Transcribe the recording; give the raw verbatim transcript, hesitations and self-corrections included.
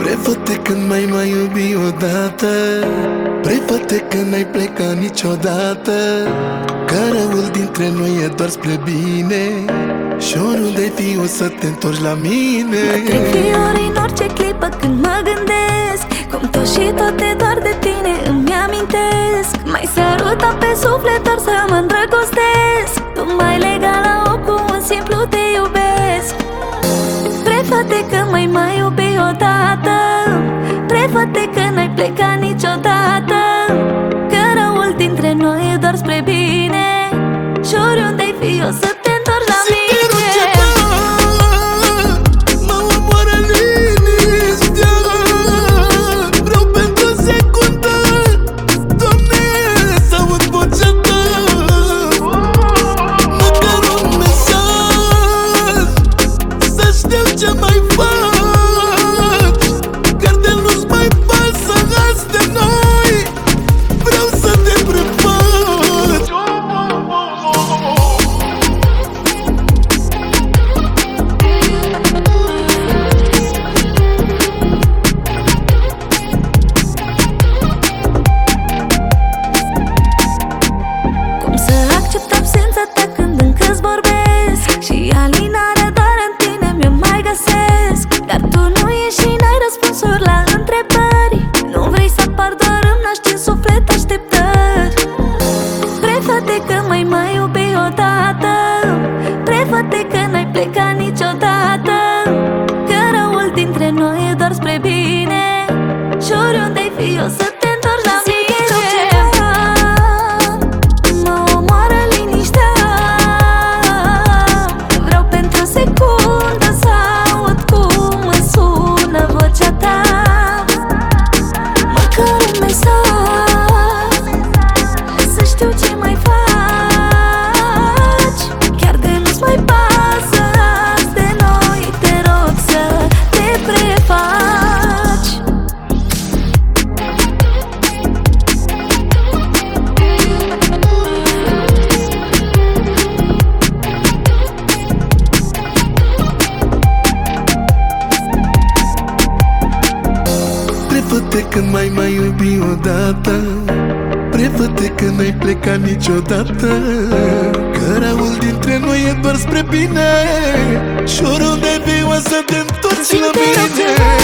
Prefă-te când mai mai iubi odată, prefă-te când n-ai plecat niciodată, că răul dintre noi e doar spre bine și oriunde-ai fi o să te întorci la mine. Mă trec fiori în orice clipă când mă gândesc cum tot și toate doar de tine îmi amintesc. Mai sărutat pe suflet doar să mă îndrăgostesc. Tu m-ai legat la ochi cu un simplu te iubesc. Prefă-te că mai mai iubi odată, prefă-te că n-ai plecat niciodată, că răul dintre noi e doar spre bine și oriunde-ai fi o să te întorci la mine. Și alinarea doar în tine mi-o mai găsesc. Dar tu nu ești și n-ai răspunsuri la întrebări. Nu vrei să apar doar îmi naști în suflet așteptări. Prefă-te că mai mai iubi odată, prefă-te că n-ai plecat niciodată, că răul dintre noi e doar spre bine și oriunde-ai fi o să te întorci la mine. Prefă-te când mai mai iubi odată, prefă-te când n-ai plecat niciodată, că răul dintre noi e doar spre bine și oriunde vii o să te întorci la mine.